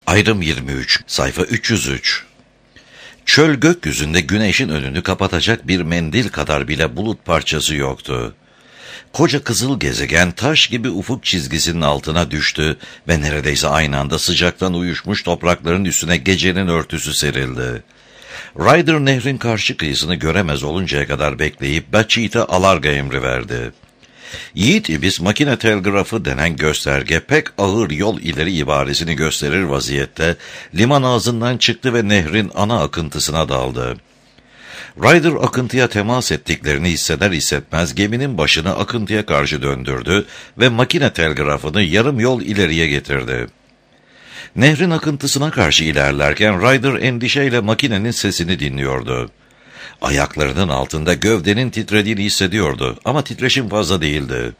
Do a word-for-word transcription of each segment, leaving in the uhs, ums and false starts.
Ayrım yirmi üç, sayfa üç yüz üç. Çöl gökyüzünde güneşin önünü kapatacak bir mendil kadar bile bulut parçası yoktu. Koca kızıl gezegen taş gibi ufuk çizgisinin altına düştü ve neredeyse aynı anda sıcaktan uyuşmuş toprakların üstüne gecenin örtüsü serildi. Ryder nehrin karşı kıyısını göremez oluncaya kadar bekleyip Batcheat'e alarga emri verdi. Yiğit İbis makine telgrafı denen gösterge pek ağır yol ileri ibaresini gösterir vaziyette liman ağzından çıktı ve nehrin ana akıntısına daldı. Ryder akıntıya temas ettiklerini hisseder hissetmez geminin başını akıntıya karşı döndürdü ve makine telgrafını yarım yol ileriye getirdi. Nehrin akıntısına karşı ilerlerken Ryder endişeyle makinenin sesini dinliyordu. Ayaklarının altında gövdenin titrediğini hissediyordu ama titreşim fazla değildi.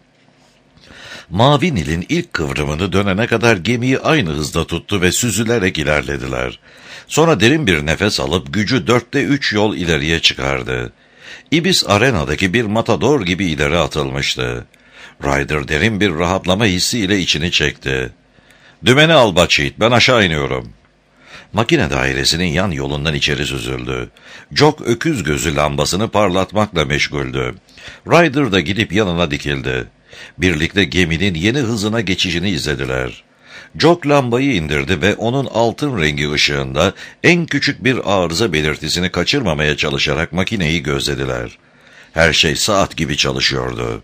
Mavi Nil'in ilk kıvrımını dönene kadar gemiyi aynı hızda tuttu ve süzülerek ilerlediler. Sonra derin bir nefes alıp gücü dörtte üç yol ileriye çıkardı. Ibis arenadaki bir matador gibi ileri atılmıştı. Ryder derin bir rahatlama hissiyle içini çekti. "Dümeni al Batcheat, ben aşağı iniyorum." Makine dairesinin yan yolundan içeri süzüldü. Jock öküz gözü lambasını parlatmakla meşguldü. Ryder da gidip yanına dikildi. Birlikte geminin yeni hızına geçişini izlediler. Jock lambayı indirdi ve onun altın rengi ışığında en küçük bir arıza belirtisini kaçırmamaya çalışarak makineyi gözlediler. Her şey saat gibi çalışıyordu.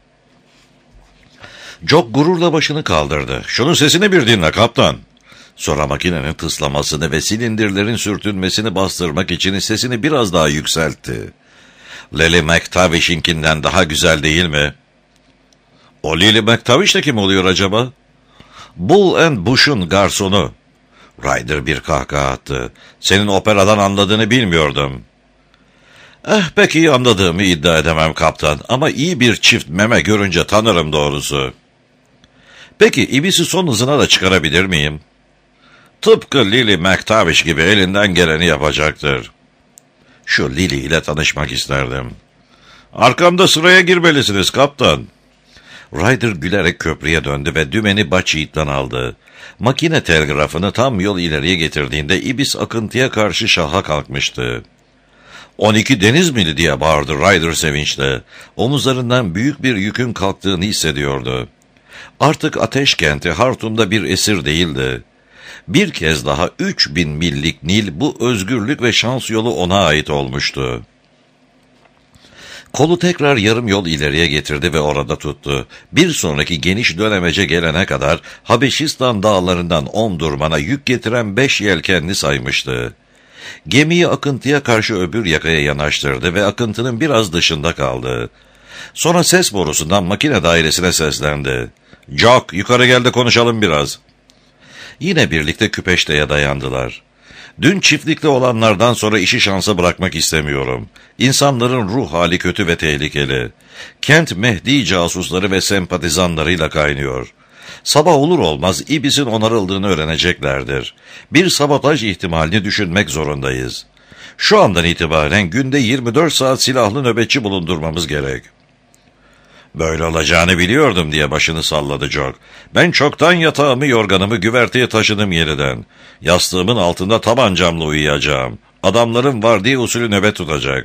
Jock gururla başını kaldırdı. "Şunun sesini bir dinle kaptan." Sonra makinenin tıslamasını ve silindirlerin sürtünmesini bastırmak için sesini biraz daha yükseltti. "Lily McTavish'inkinden daha güzel değil mi?" "O Lily McTavish de kim oluyor acaba?" "Bull and Bush'un garsonu." Ryder bir kahkaha attı. "Senin operadan anladığını bilmiyordum." "Eh, pek iyi anladığımı iddia edemem kaptan ama iyi bir çift meme görünce tanırım doğrusu." "Peki Ibis'i son hızına da çıkarabilir miyim?" "Tıpkı Lily McTavish gibi elinden geleni yapacaktır." "Şu Lily ile tanışmak isterdim." "Arkamda sıraya girmelisiniz kaptan." Ryder gülerek köprüye döndü ve dümeni Batcheat'tan aldı. Makine telgrafını tam yol ileriye getirdiğinde Ibis akıntıya karşı şaha kalkmıştı. on iki deniz mili diye bağırdı Ryder sevinçle. Omuzlarından büyük bir yükün kalktığını hissediyordu. Artık ateş kenti Hartum'da bir esir değildi. Bir kez daha üç bin millik Nil bu özgürlük ve şans yolu ona ait olmuştu. Kolu tekrar yarım yol ileriye getirdi ve orada tuttu. Bir sonraki geniş dönemece gelene kadar Habeşistan dağlarından Omdurman'a yük getiren beş yelkenli saymıştı. Gemiyi akıntıya karşı öbür yakaya yanaştırdı ve akıntının biraz dışında kaldı. Sonra ses borusundan makine dairesine seslendi. "Jock, yukarı gel de konuşalım biraz." Yine birlikte küpeşteye dayandılar. "Dün çiftlikte olanlardan sonra işi şansa bırakmak istemiyorum. İnsanların ruh hali kötü ve tehlikeli. Kent Mehdi casusları ve sempatizanlarıyla kaynıyor. Sabah olur olmaz Ibis'in onarıldığını öğreneceklerdir. Bir sabotaj ihtimalini düşünmek zorundayız. Şu andan itibaren günde yirmi dört saat silahlı nöbetçi bulundurmamız gerek." "Böyle olacağını biliyordum," diye başını salladı Jock. "Ben çoktan yatağımı yorganımı güverteye taşıdım yeniden. Yastığımın altında tabancamla uyuyacağım. Adamlarım vardiya usulü nöbet tutacak."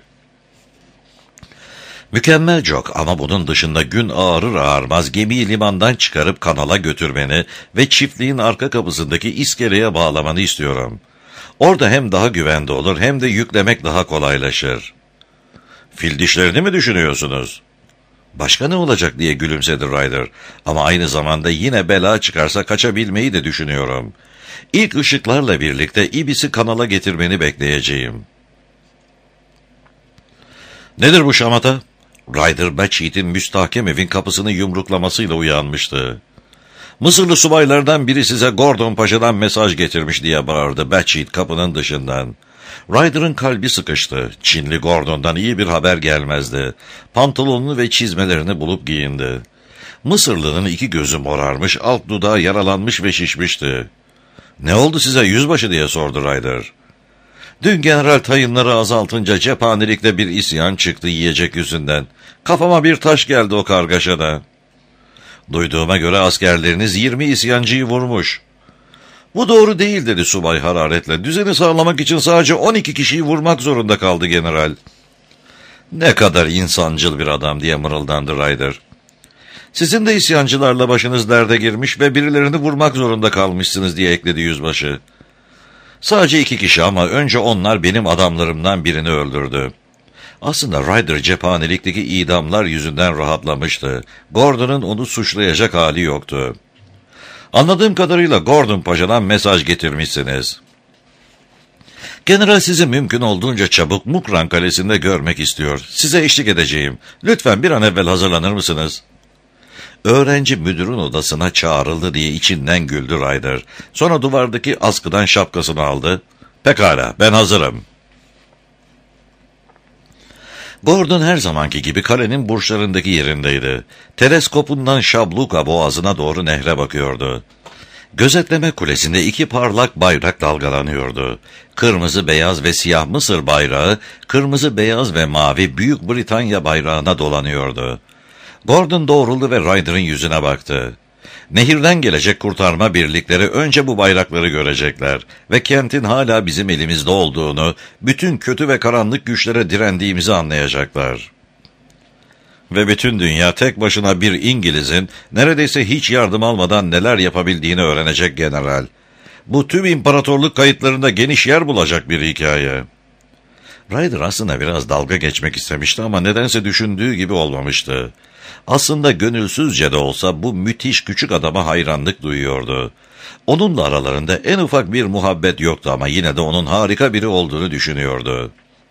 Mükemmel Jock, ama bunun dışında gün ağarır ağarmaz gemiyi limandan çıkarıp kanala götürmeni ve çiftliğin arka kapısındaki iskeleye bağlamanı istiyorum. Orada hem daha güvende olur hem de yüklemek daha kolaylaşır. "Fil dişlerini mi düşünüyorsunuz?" "Başka ne olacak?" diye gülümsedi Ryder. "Ama aynı zamanda yine bela çıkarsa kaçabilmeyi de düşünüyorum. İlk ışıklarla birlikte Ibis'i kanala getirmeni bekleyeceğim." "Nedir bu şamata?" Ryder, Batcheat'in müstahkem evin kapısını yumruklamasıyla uyanmıştı. "Mısırlı subaylardan biri size Gordon Paşa'dan mesaj getirmiş," diye bağırdı Batcheat kapının dışından. Ryder'ın kalbi sıkıştı. Çinli Gordon'dan iyi bir haber gelmezdi. Pantolonunu ve çizmelerini bulup giyindi. Mısırlı'nın iki gözü morarmış, alt dudağı yaralanmış ve şişmişti. "Ne oldu size yüzbaşı?" diye sordu Ryder. "Dün general tayınları azaltınca cephanelikte bir isyan çıktı yiyecek yüzünden. Kafama bir taş geldi o kargaşada." "Duyduğuma göre askerleriniz yirmi isyancıyı vurmuş." Bu doğru değil dedi subay hararetle. Düzeni sağlamak için sadece on iki kişiyi vurmak zorunda kaldı general. Ne kadar insancıl bir adam diye mırıldandı Ryder. Sizin de isyancılarla başınız derde girmiş ve birilerini vurmak zorunda kalmışsınız diye ekledi yüzbaşı. Sadece iki kişi ama önce onlar benim adamlarımdan birini öldürdü. Aslında Ryder cephanelikteki idamlar yüzünden rahatlamıştı. Gordon'un onu suçlayacak hali yoktu. Anladığım kadarıyla Gordon Paşa'dan mesaj getirmişsiniz. General sizi mümkün olduğunca çabuk Mukran Kalesi'nde görmek istiyor. Size eşlik edeceğim. Lütfen bir an evvel hazırlanır mısınız? Öğrenci müdürün odasına çağrıldı diye içinden güldü Ryder. Sonra duvardaki askıdan şapkasını aldı. Pekala, ben hazırım. Gordon her zamanki gibi kalenin burçlarındaki yerindeydi. Teleskopundan Şabluka boğazına doğru nehre bakıyordu. Gözetleme kulesinde iki parlak bayrak dalgalanıyordu. Kırmızı, beyaz ve siyah Mısır bayrağı, kırmızı, beyaz ve mavi Büyük Britanya bayrağına dolanıyordu. Gordon doğruldu ve Ryder'ın yüzüne baktı. Nehirden gelecek kurtarma birlikleri önce bu bayrakları görecekler ve kentin hala bizim elimizde olduğunu, bütün kötü ve karanlık güçlere direndiğimizi anlayacaklar. Ve bütün dünya tek başına bir İngiliz'in neredeyse hiç yardım almadan neler yapabildiğini öğrenecek general. Bu tüm imparatorluk kayıtlarında geniş yer bulacak bir hikaye. Ryder aslında biraz dalga geçmek istemişti ama nedense düşündüğü gibi olmamıştı. Aslında gönülsüzce de olsa bu müthiş küçük adama hayranlık duyuyordu. Onunla aralarında en ufak bir muhabbet yoktu ama yine de onun harika biri olduğunu düşünüyordu.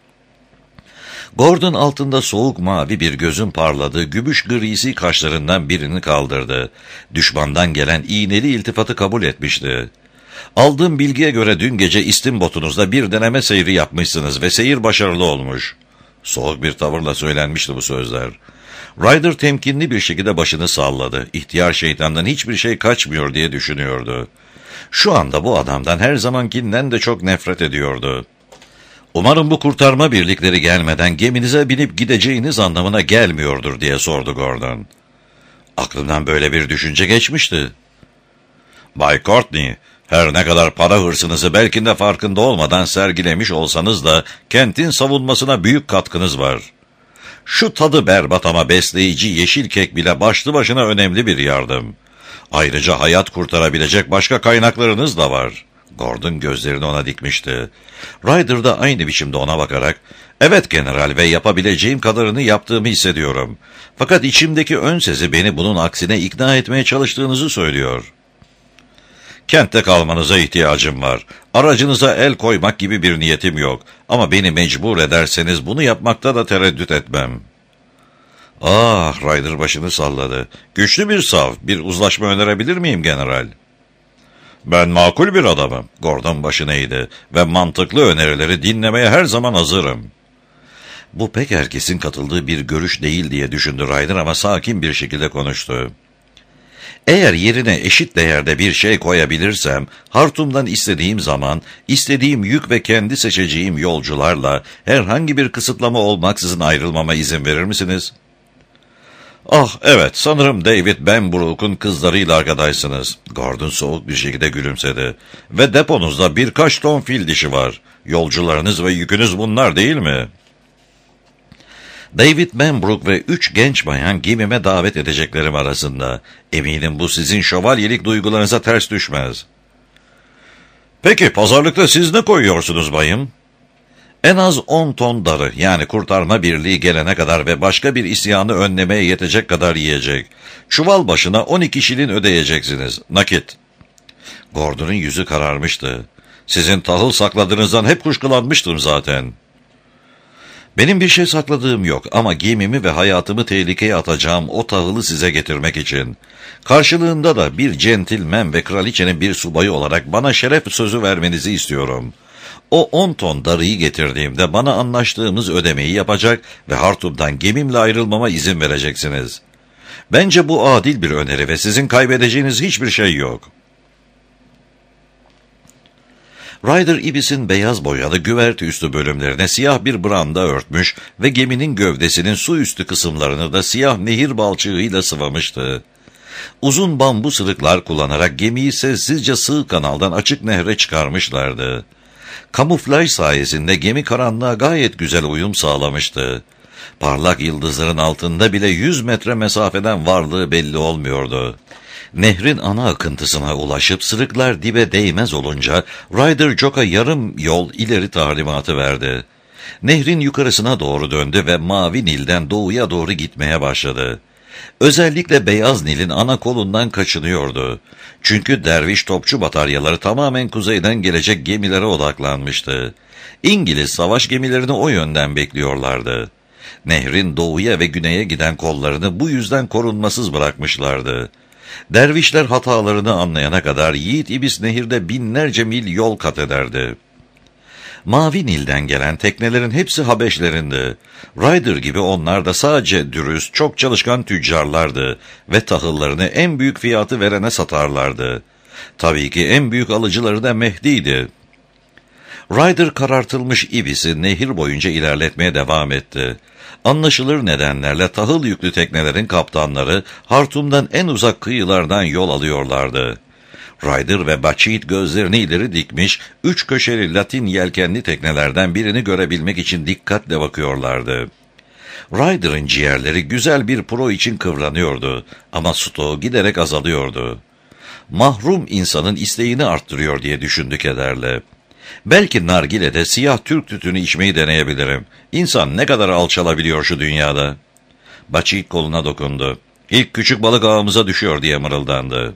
Gordon altında soğuk mavi bir gözün parladığı gümüş grisi kaşlarından birini kaldırdı. Düşmandan gelen iğneli iltifatı kabul etmişti. Aldığım bilgiye göre dün gece istimbotunuzda bir deneme seyri yapmışsınız ve seyir başarılı olmuş. Soğuk bir tavırla söylenmişti bu sözler. Ryder temkinli bir şekilde başını salladı. İhtiyar şeytandan hiçbir şey kaçmıyor diye düşünüyordu. Şu anda bu adamdan her zamankinden de çok nefret ediyordu. Umarım bu kurtarma birlikleri gelmeden geminize binip gideceğiniz anlamına gelmiyordur diye sordu Gordon. Aklımdan böyle bir düşünce geçmişti. Bay Courtney, her ne kadar para hırsınızı belki de farkında olmadan sergilemiş olsanız da kentin savunmasına büyük katkınız var. Şu tadı berbat ama besleyici yeşil kek bile başlı başına önemli bir yardım. Ayrıca hayat kurtarabilecek başka kaynaklarınız da var. Gordon gözlerini ona dikmişti. Ryder da aynı biçimde ona bakarak, "Evet general ve yapabileceğim kadarını yaptığımı hissediyorum. Fakat içimdeki ön sezi beni bunun aksine ikna etmeye çalıştığınızı söylüyor. Kentte kalmanıza ihtiyacım var. Aracınıza el koymak gibi bir niyetim yok. Ama beni mecbur ederseniz bunu yapmakta da tereddüt etmem." "Ah," Ryder başını salladı. "Güçlü bir sav, bir uzlaşma önerebilir miyim general?" "Ben makul bir adamım." Gordon başını eğdi. "Ve mantıklı önerileri dinlemeye her zaman hazırım." Bu pek herkesin katıldığı bir görüş değil diye düşündü Ryder ama sakin bir şekilde konuştu. "Eğer yerine eşit değerde bir şey koyabilirsem, Hartum'dan istediğim zaman, istediğim yük ve kendi seçeceğim yolcularla herhangi bir kısıtlama olmaksızın ayrılmama izin verir misiniz?" "Ah evet, sanırım David Benbrook'un kızlarıyla arkadaşsınız." Gordon soğuk bir şekilde gülümsedi. "Ve deponuzda birkaç ton fil dişi var. Yolcularınız ve yükünüz bunlar değil mi?" "David Benbrook ve üç genç bayan gemime davet edeceklerim arasında. Eminim bu sizin şövalyelik duygularınıza ters düşmez." "Peki pazarlıkta siz ne koyuyorsunuz bayım?" "En az on ton darı, yani kurtarma birliği gelene kadar ve başka bir isyanı önlemeye yetecek kadar yiyecek. Çuval başına on iki şilin ödeyeceksiniz. Nakit." Gordon'un yüzü kararmıştı. "Sizin tahıl sakladığınızdan hep kuşkulanmıştım zaten." "Benim bir şey sakladığım yok ama gemimi ve hayatımı tehlikeye atacağım o tahılı size getirmek için. Karşılığında da bir centilmen ve kraliçenin bir subayı olarak bana şeref sözü vermenizi istiyorum. O on ton darıyı getirdiğimde bana anlaştığımız ödemeyi yapacak ve Hartum'dan gemimle ayrılmama izin vereceksiniz. Bence bu adil bir öneri ve sizin kaybedeceğiniz hiçbir şey yok." Ryder Ibis'in beyaz boyalı güverte üstü bölümlerine siyah bir branda örtmüş ve geminin gövdesinin su üstü kısımlarını da siyah nehir balçığıyla sıvamıştı. Uzun bambu sırıklar kullanarak gemiyi sessizce sığ kanaldan açık nehre çıkarmışlardı. Kamuflaj sayesinde gemi karanlığa gayet güzel uyum sağlamıştı. Parlak yıldızların altında bile yüz metre mesafeden varlığı belli olmuyordu. Nehrin ana akıntısına ulaşıp sırıklar dibe değmez olunca Ryder Jock'a yarım yol ileri talimatı verdi. Nehrin yukarısına doğru döndü ve Mavi Nil'den doğuya doğru gitmeye başladı. Özellikle Beyaz Nil'in ana kolundan kaçınıyordu. Çünkü derviş topçu bataryaları tamamen kuzeyden gelecek gemilere odaklanmıştı. İngiliz savaş gemilerini o yönden bekliyorlardı. Nehrin doğuya ve güneye giden kollarını bu yüzden korunmasız bırakmışlardı. Dervişler hatalarını anlayana kadar Yiğit İbis nehirde binlerce mil yol kat ederdi. Mavi Nil'den gelen teknelerin hepsi Habeşlerindi. Ryder gibi onlar da sadece dürüst, çok çalışkan tüccarlardı ve tahıllarını en büyük fiyatı verene satarlardı. Tabii ki en büyük alıcıları da Mehdi'ydi. Ryder karartılmış İbis'i nehir boyunca ilerletmeye devam etti. Anlaşılır nedenlerle tahıl yüklü teknelerin kaptanları Hartum'dan en uzak kıyılardan yol alıyorlardı. Ryder ve Bacit gözlerini ileri dikmiş, üç köşeli Latin yelkenli teknelerden birini görebilmek için dikkatle bakıyorlardı. Ryder'ın ciğerleri güzel bir pro için kıvranıyordu ama stoğu giderek azalıyordu. Mahrum insanın isteğini arttırıyor diye düşündü kederle. Belki nargilede siyah Türk tütünü içmeyi deneyebilirim. İnsan ne kadar alçalabiliyor şu dünyada. Bacit koluna dokundu. İlk küçük balık ağımıza düşüyor diye mırıldandı.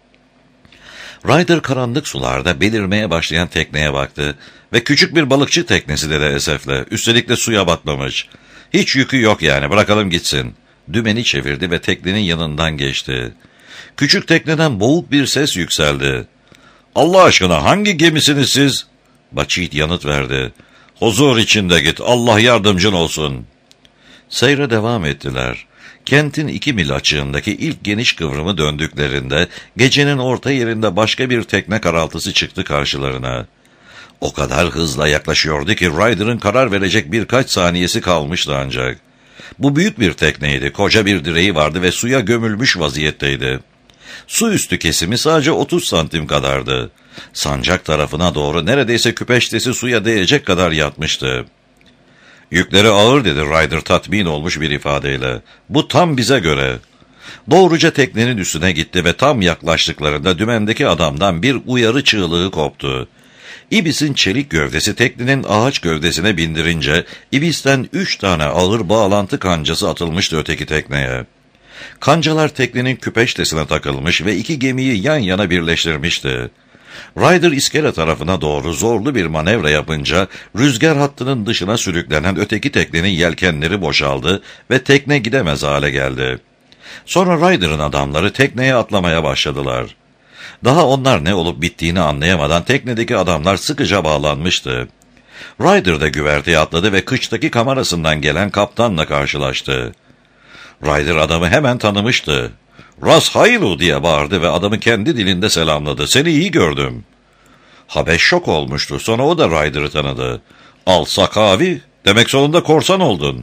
Ryder karanlık sularda belirmeye başlayan tekneye baktı ve küçük bir balıkçı teknesi dedi esefle. Üstelik de suya batmamış. Hiç yükü yok yani, bırakalım gitsin. Dümeni çevirdi ve teknenin yanından geçti. Küçük tekneden boğuk bir ses yükseldi. Allah aşkına hangi gemisiniz siz? Bacit yanıt verdi. Huzur içinde git, Allah yardımcın olsun. Seyre devam ettiler. Kentin iki mil açığındaki ilk geniş kıvrımı döndüklerinde gecenin orta yerinde başka bir tekne karaltısı çıktı karşılarına. O kadar hızla yaklaşıyordu ki Ryder'ın karar verecek birkaç saniyesi kalmıştı ancak. Bu büyük bir tekneydi, koca bir direği vardı ve suya gömülmüş vaziyetteydi. Su üstü kesimi sadece otuz santim kadardı. Sancak tarafına doğru neredeyse küpeştesi suya değecek kadar yatmıştı. Yükleri ağır dedi Ryder tatmin olmuş bir ifadeyle. Bu tam bize göre. Doğruca teknenin üstüne gitti ve tam yaklaştıklarında dümendeki adamdan bir uyarı çığlığı koptu. İbis'in çelik gövdesi teknenin ağaç gövdesine bindirince İbis'ten üç tane ağır bağlantı kancası atılmıştı öteki tekneye. Kancalar teknenin küpeştesine takılmış ve iki gemiyi yan yana birleştirmişti. Ryder iskele tarafına doğru zorlu bir manevra yapınca rüzgar hattının dışına sürüklenen öteki teknenin yelkenleri boşaldı ve tekne gidemez hale geldi. Sonra Ryder'ın adamları tekneye atlamaya başladılar. Daha onlar ne olup bittiğini anlayamadan teknedeki adamlar sıkıca bağlanmıştı. Ryder da güverteye atladı ve kıçtaki kamerasından gelen kaptanla karşılaştı. Ryder adamı hemen tanımıştı. "Ras Haylu" diye bağırdı ve adamı kendi dilinde selamladı. "Seni iyi gördüm." Habeş şok olmuştu. Sonra o da Ryder'ı tanıdı. "Al Sakavi, demek sonunda korsan oldun."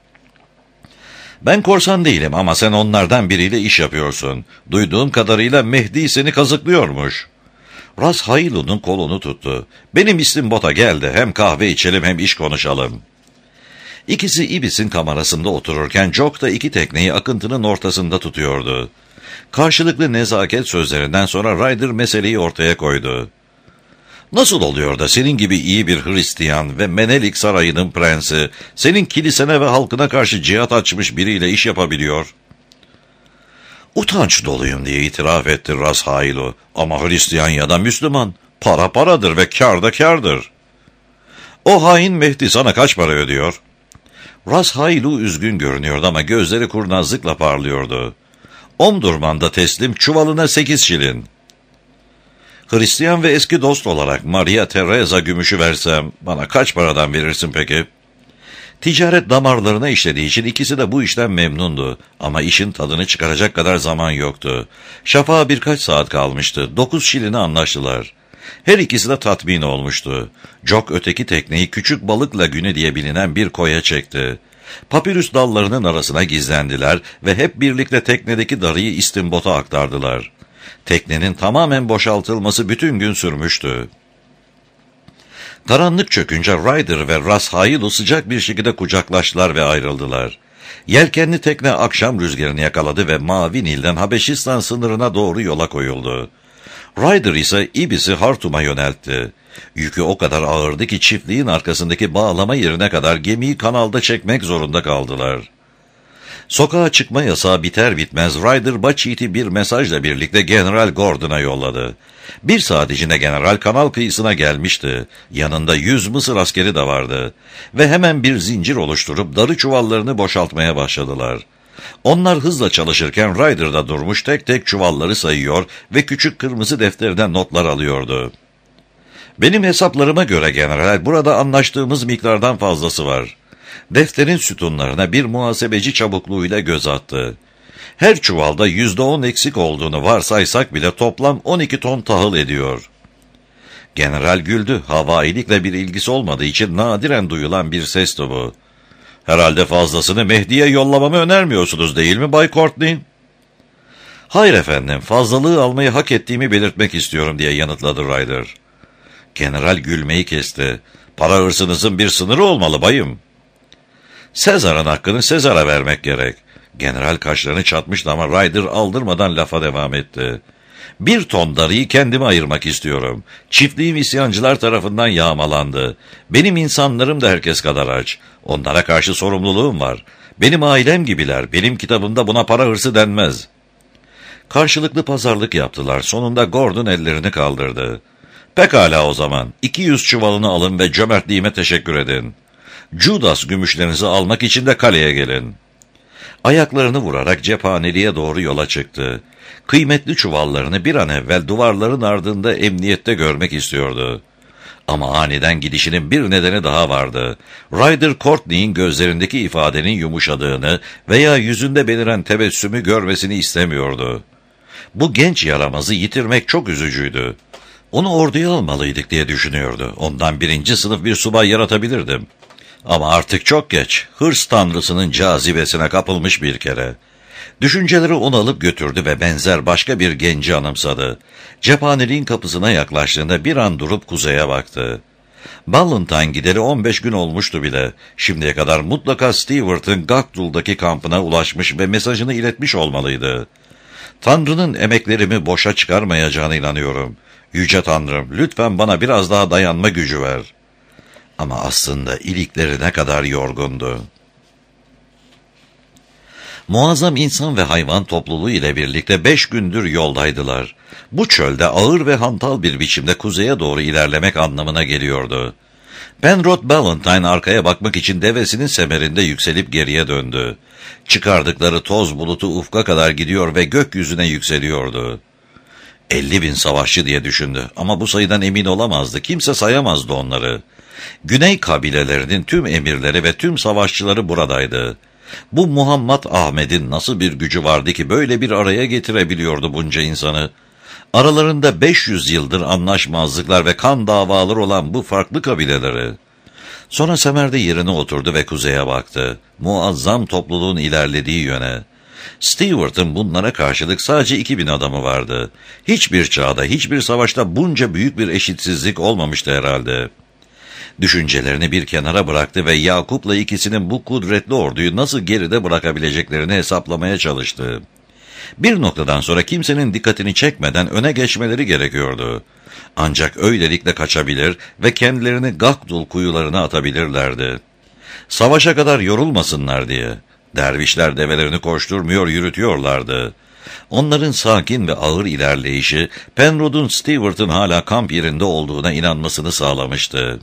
"Ben korsan değilim ama sen onlardan biriyle iş yapıyorsun. Duyduğum kadarıyla Mehdi seni kazıklıyormuş." Ras Haylu'nun kolunu tuttu. "Benim ismim Bot'a, geldi. Hem kahve içelim hem iş konuşalım." İkisi İbis'in kamerasında otururken Jock da iki tekneyi akıntının ortasında tutuyordu. Karşılıklı nezaket sözlerinden sonra Ryder meseleyi ortaya koydu. "Nasıl oluyor da senin gibi iyi bir Hristiyan ve Menelik sarayının prensi, senin kilisene ve halkına karşı cihat açmış biriyle iş yapabiliyor?" "Utanç doluyum" diye itiraf etti Ras Haylu. "Ama Hristiyan ya da Müslüman, para paradır ve kâr da kârdır." "O hain Mehdi sana kaç para ödüyor?" Ras Haylu üzgün görünüyordu ama gözleri kurnazlıkla parlıyordu. "Omdurman'da teslim, çuvalına sekiz şilin." "Hristiyan ve eski dost olarak Maria Teresa gümüşü versem bana kaç paradan verirsin peki?" Ticaret damarlarına işlediği için ikisi de bu işten memnundu ama işin tadını çıkaracak kadar zaman yoktu. Şafağa birkaç saat kalmıştı. Dokuz şiline anlaştılar. Her ikisi de tatmin olmuştu. Jock öteki tekneyi Küçük Balık Lagünü diye bilinen bir koya çekti. Papirüs dallarının arasına gizlendiler ve hep birlikte teknedeki darıyı istimbota aktardılar. Teknenin tamamen boşaltılması bütün gün sürmüştü. Karanlık çökünce Ryder ve Ras Hayilo sıcak bir şekilde kucaklaştılar ve ayrıldılar. Yelkenli tekne akşam rüzgarını yakaladı ve Mavi Nil'den Habeşistan sınırına doğru yola koyuldu. Ryder ise İbis'i Hartum'a yöneltti. Yükü o kadar ağırdı ki çiftliğin arkasındaki bağlama yerine kadar gemiyi kanalda çekmek zorunda kaldılar. Sokağa çıkma yasağı biter bitmez Ryder Bachit'i bir mesajla birlikte General Gordon'a yolladı. Bir saat içinde General kanal kıyısına gelmişti. Yanında yüz Mısır askeri de vardı. Ve hemen bir zincir oluşturup darı çuvallarını boşaltmaya başladılar. Onlar hızla çalışırken Ryder da durmuş tek tek çuvalları sayıyor ve küçük kırmızı defterden notlar alıyordu. Benim hesaplarıma göre general, burada anlaştığımız miktardan fazlası var. Defterin sütunlarına bir muhasebeci çabukluğuyla göz attı. Her çuvalda yüzde on eksik olduğunu varsaysak bile toplam on iki ton tahıl ediyor. General güldü. Havailikle bir ilgisi olmadığı için nadiren duyulan bir sesti bu. Herhalde fazlasını Mehdi'ye yollamamı önermiyorsunuz değil mi Bay Courtney? Hayır efendim, fazlalığı almayı hak ettiğimi belirtmek istiyorum diye yanıtladı Ryder. General gülmeyi kesti. Para hırsınızın bir sınırı olmalı bayım. Sezar'ın hakkını Sezar'a vermek gerek. General kaşlarını çatmıştı ama Ryder aldırmadan lafa devam etti. Bir ton darıyı kendime ayırmak istiyorum. Çiftliğim isyancılar tarafından yağmalandı. Benim insanlarım da herkes kadar aç. Onlara karşı sorumluluğum var. Benim ailem gibiler. Benim kitabımda buna para hırsı denmez. Karşılıklı pazarlık yaptılar. Sonunda Gordon ellerini kaldırdı. Pekala o zaman. iki yüz çuvalını alın ve cömertliğime teşekkür edin. Judas gümüşlerinizi almak için de kaleye gelin. Ayaklarını vurarak cephaneliğe doğru yola çıktı. Kıymetli çuvallarını bir an evvel duvarların ardında emniyette görmek istiyordu. Ama aniden gidişinin bir nedeni daha vardı. Ryder Courtney'in gözlerindeki ifadenin yumuşadığını veya yüzünde beliren tebessümü görmesini istemiyordu. Bu genç yaramazı yitirmek çok üzücüydü. Onu orduya almalıydık diye düşünüyordu. Ondan birinci sınıf bir subay yaratabilirdim. Ama artık çok geç. Hırs tanrısının cazibesine kapılmış bir kere. Düşünceleri onu alıp götürdü ve benzer başka bir genci anımsadı. Cephaneliğin kapısına yaklaştığında bir an durup kuzeye baktı. Ballantine gideri on beş gün olmuştu bile. Şimdiye kadar mutlaka Stewart'ın Gakdul'daki kampına ulaşmış ve mesajını iletmiş olmalıydı. Tanrı'nın emeklerimi boşa çıkarmayacağına inanıyorum. Yüce Tanrım, lütfen bana biraz daha dayanma gücü ver. Ama aslında ilikleri ne kadar yorgundu. Muazzam insan ve hayvan topluluğu ile birlikte beş gündür yoldaydılar. Bu çölde ağır ve hantal bir biçimde kuzeye doğru ilerlemek anlamına geliyordu. Penrod Ballantine arkaya bakmak için devesinin semerinde yükselip geriye döndü. Çıkardıkları toz bulutu ufka kadar gidiyor ve gökyüzüne yükseliyordu. Elli bin savaşçı diye düşündü ama bu sayıdan emin olamazdı. Kimse sayamazdı onları. Güney kabilelerinin tüm emirleri ve tüm savaşçıları buradaydı. Bu Muhammed Ahmet'in nasıl bir gücü vardı ki böyle bir araya getirebiliyordu bunca insanı? Aralarında beş yüz yıldır anlaşmazlıklar ve kan davaları olan bu farklı kabileleri. Sonra semerde yerine oturdu ve kuzeye baktı. Muazzam topluluğun ilerlediği yöne. Stewart'ın bunlara karşılık sadece iki bin adamı vardı. Hiçbir çağda, hiçbir savaşta bunca büyük bir eşitsizlik olmamıştı herhalde. Düşüncelerini bir kenara bıraktı ve Yakup'la ikisinin bu kudretli orduyu nasıl geride bırakabileceklerini hesaplamaya çalıştı. Bir noktadan sonra kimsenin dikkatini çekmeden öne geçmeleri gerekiyordu. Ancak öylelikle kaçabilir ve kendilerini Gakdul kuyularına atabilirlerdi. Savaşa kadar yorulmasınlar diye. Dervişler develerini koşturmuyor, yürütüyorlardı. Onların sakin ve ağır ilerleyişi, Penrod'un Stewart'ın hala kamp yerinde olduğuna inanmasını sağlamıştı.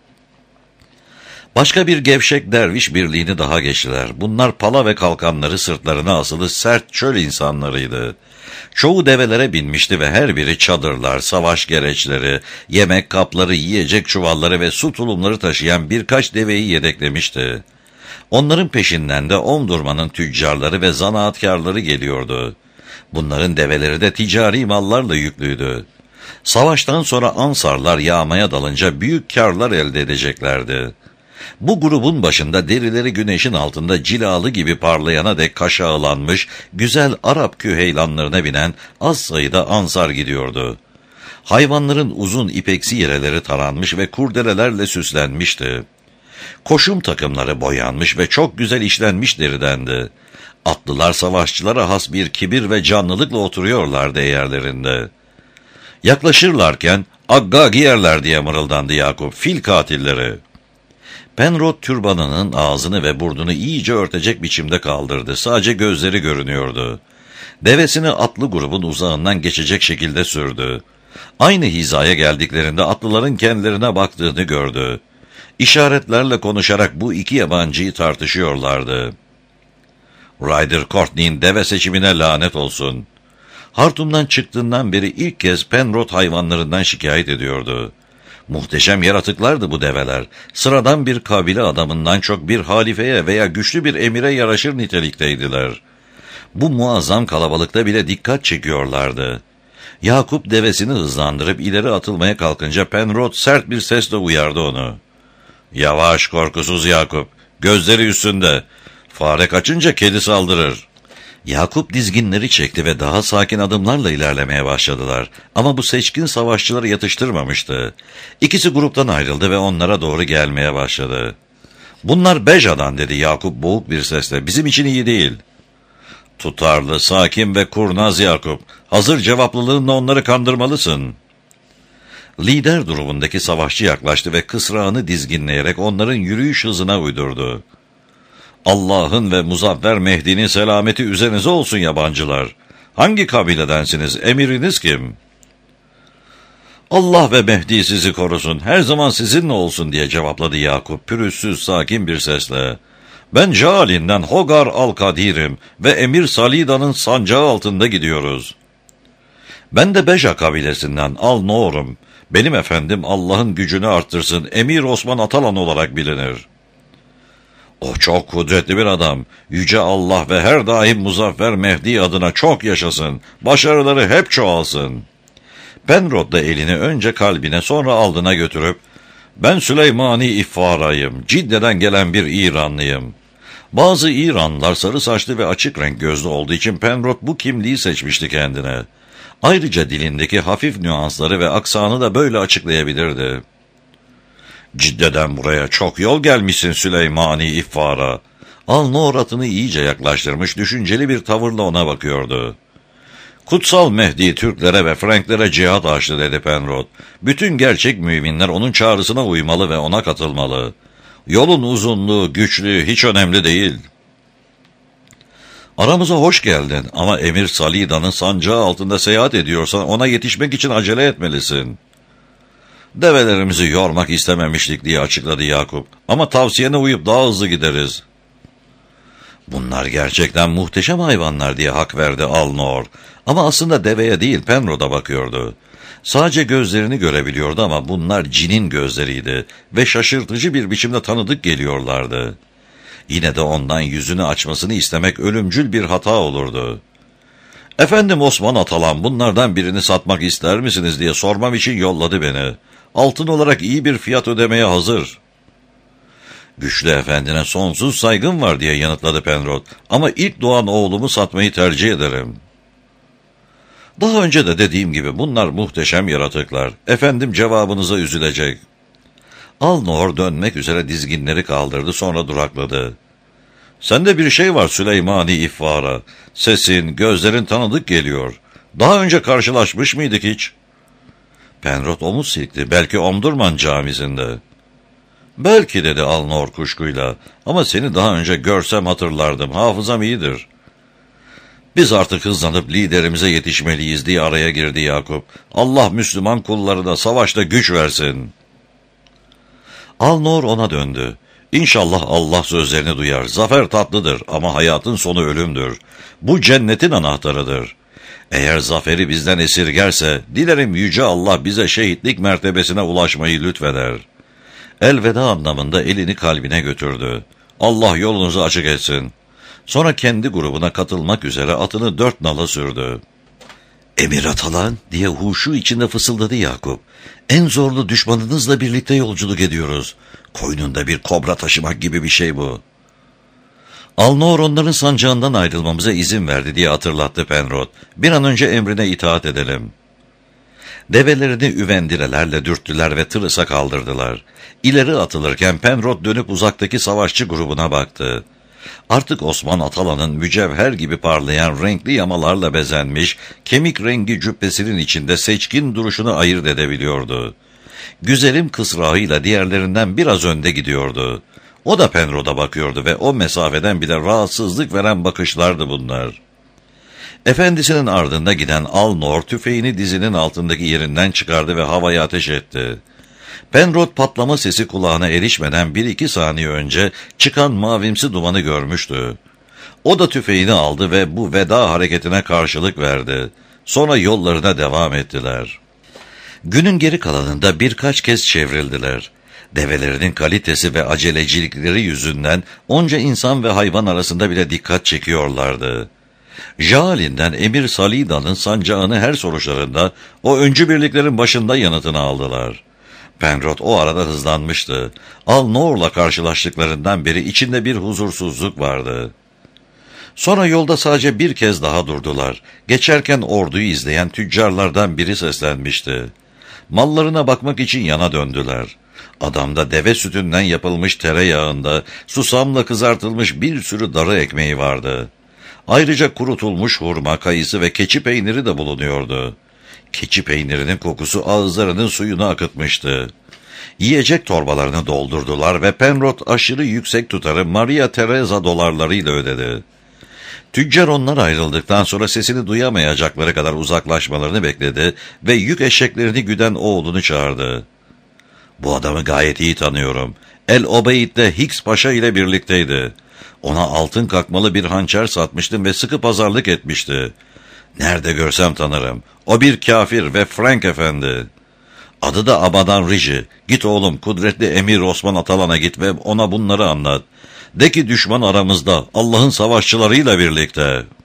Başka bir gevşek derviş birliğini daha geçtiler. Bunlar pala ve kalkanları sırtlarına asılı sert çöl insanlarıydı. Çoğu develere binmişti ve her biri çadırlar, savaş gereçleri, yemek kapları, yiyecek çuvalları ve su tulumları taşıyan birkaç deveyi yedeklemişti. Onların peşinden de Omdurman'ın tüccarları ve zanaatkarları geliyordu. Bunların develeri de ticari mallarla yüklüydü. Savaştan sonra Ansarlar yağmaya dalınca büyük kârlar elde edeceklerdi. Bu grubun başında derileri güneşin altında cilalı gibi parlayana dek kaşağılanmış, güzel Arap küheylanlarına binen az sayıda ansar gidiyordu. Hayvanların uzun ipeksi yereleri taranmış ve kurdelelerle süslenmişti. Koşum takımları boyanmış ve çok güzel işlenmiş deridendi. Atlılar savaşçılara has bir kibir ve canlılıkla oturuyorlardı yerlerinde. Yaklaşırlarken agga giyerler diye mırıldandı Yakup, fil katilleri. Penrod türbanının ağzını ve burnunu iyice örtecek biçimde kaldırdı. Sadece gözleri görünüyordu. Devesini atlı grubun uzağından geçecek şekilde sürdü. Aynı hizaya geldiklerinde atlıların kendilerine baktığını gördü. İşaretlerle konuşarak bu iki yabancıyı tartışıyorlardı. Ryder Courtney'in deve seçimine lanet olsun. Hartum'dan çıktığından beri ilk kez Penrod hayvanlarından şikayet ediyordu. Muhteşem yaratıklardı bu develer. Sıradan bir kabile adamından çok bir halifeye veya güçlü bir emire yaraşır nitelikteydiler. Bu muazzam kalabalıkta bile dikkat çekiyorlardı. Yakup devesini hızlandırıp ileri atılmaya kalkınca Penrod sert bir sesle uyardı onu. "Yavaş korkusuz Yakup, gözleri üstünde. Fare kaçınca kedi saldırır." Yakup dizginleri çekti ve daha sakin adımlarla ilerlemeye başladılar. Ama bu seçkin savaşçıları yatıştırmamıştı. İkisi gruptan ayrıldı ve onlara doğru gelmeye başladı. "Bunlar Beja'dan," dedi Yakup boğuk bir sesle. "Bizim için iyi değil." "Tutarlı, sakin ve kurnaz Yakup. Hazır cevaplılığınla onları kandırmalısın." Lider durumundaki savaşçı yaklaştı ve kısrağını dizginleyerek onların yürüyüş hızına uydurdu. "Allah'ın ve Muzaffer Mehdi'nin selameti üzerinize olsun yabancılar. Hangi kabiledensiniz? Emiriniz kim?" "Allah ve Mehdi sizi korusun. Her zaman sizinle olsun," diye cevapladı Yakup pürüzsüz sakin bir sesle. "Ben Cali'nden Hogar al-Kadir'im ve Emir Salida'nın sancağı altında gidiyoruz." "Ben de Beja kabilesinden Al-Noor'um. Benim efendim Allah'ın gücünü arttırsın, Emir Osman Atalan olarak bilinir." "O çok kudretli bir adam. Yüce Allah ve her daim Muzaffer Mehdi adına çok yaşasın. Başarıları hep çoğalsın." Penrod da elini önce kalbine sonra alnına götürüp, "Ben Süleymani İffara'yım. Cidde'den gelen bir İranlıyım." Bazı İranlılar sarı saçlı ve açık renk gözlü olduğu için Penrod bu kimliği seçmişti kendine. Ayrıca dilindeki hafif nüansları ve aksanı da böyle açıklayabilirdi. "Cidde'den buraya çok yol gelmişsin Süleymani İffara." Al-Noor atını iyice yaklaştırmış, düşünceli bir tavırla ona bakıyordu. "Kutsal Mehdi Türklere ve Franklere cihat açtı," dedi Penrod. "Bütün gerçek müminler onun çağrısına uymalı ve ona katılmalı. Yolun uzunluğu, güçlüğü hiç önemli değil." "Aramıza hoş geldin ama Emir Salida'nın sancağı altında seyahat ediyorsan ona yetişmek için acele etmelisin." "Develerimizi yormak istememiştik," diye açıkladı Yakup. "Ama tavsiyene uyup daha hızlı gideriz." "Bunlar gerçekten muhteşem hayvanlar," diye hak verdi Al-Noor. Ama aslında deveye değil Penrod'a bakıyordu. Sadece gözlerini görebiliyordu ama bunlar cinin gözleriydi ve şaşırtıcı bir biçimde tanıdık geliyorlardı. Yine de ondan yüzünü açmasını istemek ölümcül bir hata olurdu. "Efendim Osman Atalan, bunlardan birini satmak ister misiniz?" diye sormam için yolladı beni. "Altın olarak iyi bir fiyat ödemeye hazır." "Güçlü efendine sonsuz saygım var," diye yanıtladı Penrod. "Ama ilk doğan oğlumu satmayı tercih ederim." "Daha önce de dediğim gibi bunlar muhteşem yaratıklar. Efendim cevabınıza üzülecek." Al-Noor dönmek üzere dizginleri kaldırdı, sonra durakladı. "Sende bir şey var Süleymani İffara. Sesin, gözlerin tanıdık geliyor. Daha önce karşılaşmış mıydık hiç?" Penrod omuz silkti. "Belki Omdurman camisinde." "Belki," dedi Al-Noor kuşkuyla. "Ama seni daha önce görsem hatırlardım. Hafızam iyidir." "Biz artık hızlanıp liderimize yetişmeliyiz," diye araya girdi Yakup. "Allah Müslüman kullarına savaşta güç versin." Al-Noor ona döndü. "İnşallah Allah sözlerini duyar. Zafer tatlıdır ama hayatın sonu ölümdür. Bu cennetin anahtarıdır. Eğer zaferi bizden esirgerse, dilerim Yüce Allah bize şehitlik mertebesine ulaşmayı lütfeder." Elveda anlamında elini kalbine götürdü. "Allah yolunuzu açık etsin." Sonra kendi grubuna katılmak üzere atını dört nala sürdü. Emir Atalan diye huşu içinde fısıldadı Yakup. En zorlu düşmanınızla birlikte yolculuk ediyoruz. Koynunda bir kobra taşımak gibi bir şey bu. Alnor onların sancağından ayrılmamıza izin verdi diye hatırlattı Penrod. Bir an önce emrine itaat edelim. Develerini üvendirelerle dürttüler ve tırısa kaldırdılar. İleri atılırken Penrod dönüp uzaktaki savaşçı grubuna baktı. Artık Osman Atalan'ın mücevher gibi parlayan renkli yamalarla bezenmiş, kemik rengi cübbesinin içinde seçkin duruşunu ayırt edebiliyordu. Güzelim kısrağıyla diğerlerinden biraz önde gidiyordu. O da Penrod'a bakıyordu ve o mesafeden bile rahatsızlık veren bakışlardı bunlar. Efendisinin ardında giden Alnor tüfeğini dizinin altındaki yerinden çıkardı ve havaya ateş etti. Penrod patlama sesi kulağına erişmeden bir iki saniye önce çıkan mavimsi dumanı görmüştü. O da tüfeğini aldı ve bu veda hareketine karşılık verdi. Sonra yollarına devam ettiler. Günün geri kalanında birkaç kez çevrildiler. Develerinin kalitesi ve acelecilikleri yüzünden onca insan ve hayvan arasında bile dikkat çekiyorlardı. Jali'nden Emir Salida'nın sancağını her soruşlarında o öncü birliklerin başında yanıtını aldılar. Penrod o arada hızlanmıştı. Alnor'la karşılaştıklarından beri içinde bir huzursuzluk vardı. Sonra yolda sadece bir kez daha durdular. Geçerken orduyu izleyen tüccarlardan biri seslenmişti. Mallarına bakmak için yana döndüler. Adamda deve sütünden yapılmış tereyağında, susamla kızartılmış bir sürü darı ekmeği vardı. Ayrıca kurutulmuş hurma, kayısı ve keçi peyniri de bulunuyordu. Keçi peynirinin kokusu ağızlarının suyunu akıtmıştı. Yiyecek torbalarını doldurdular ve Penrod aşırı yüksek tutarı Maria Teresa dolarlarıyla ödedi. Tüccar onlar ayrıldıktan sonra sesini duyamayacakları kadar uzaklaşmalarını bekledi ve yük eşeklerini güden oğlunu çağırdı. Bu adamı gayet iyi tanıyorum. El Obeid'de Hicks Paşa ile birlikteydi. Ona altın kakmalı bir hançer satmıştım ve sıkı pazarlık etmişti. Nerede görsem tanırım. O bir kafir ve Frank efendi. Adı da Abadan Riji. Git oğlum, kudretli Emir Osman Atalan'a git ve ona bunları anlat. De ki düşman aramızda, Allah'ın savaşçılarıyla birlikte.